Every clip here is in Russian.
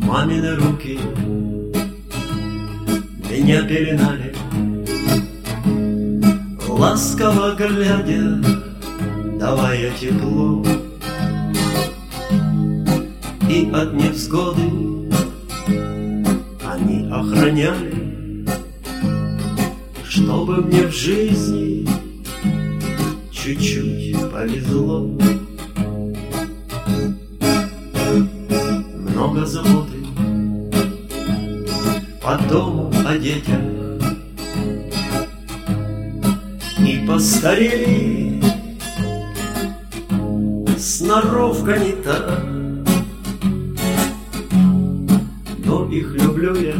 Мамины руки меня пеленали, ласково глядя, давая тепло. И от невзгоды они охраняли, чтобы мне в жизни чуть-чуть повезло. Много заботы по дому, о детях, и постарели сноровка не та, но их люблю я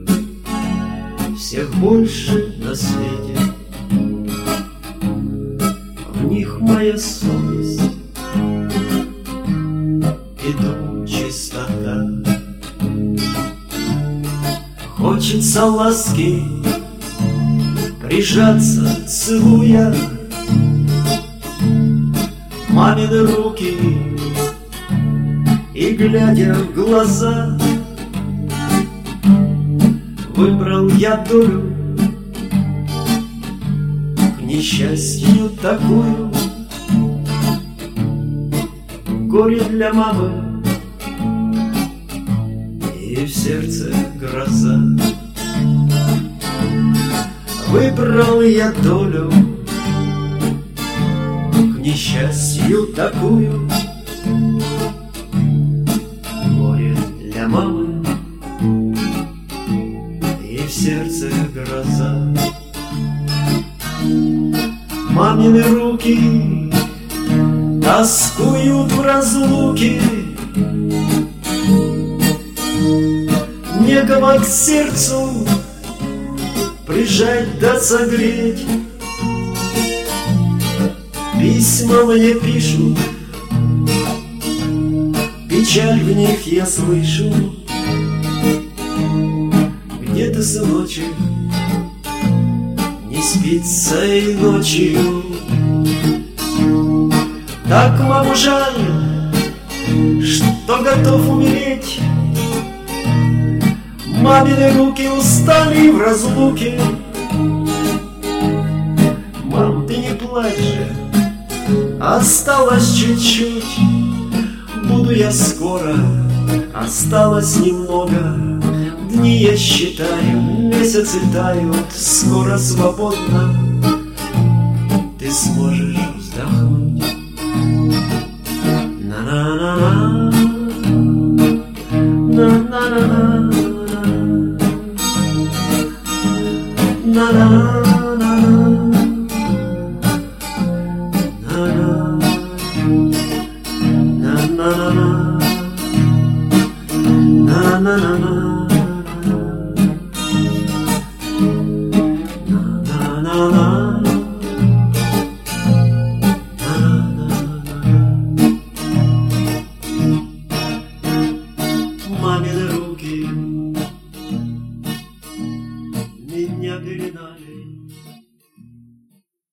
всех больше на свете. В них моя совесть и дом чистота. Хочется ласки, прижаться, целуя мамины руки и глядя в глаза. Выбрал я долю, к несчастью такую, горе для мамы и в сердце гроза. Выбрал я долю, к несчастью такую, горе для мамы и в сердце гроза. Мамины руки тоскуют в разлуке, некого к сердцу прижать да согреть. Письма мне пишут, печаль в них я слышу. Где ты, сыночек, не спится и ночью? Так маму жаль, что готов умереть. Мамины руки устали в разлуке. Мам, ты не плачь же, осталось чуть-чуть. Буду я скоро, осталось немного. Дни я считаю, месяцы тают, скоро свободно ты сможешь вздохнуть. На-на-на-на, на-на-на-на, на-на-на-на, на-на-на-на, на-на-на-на.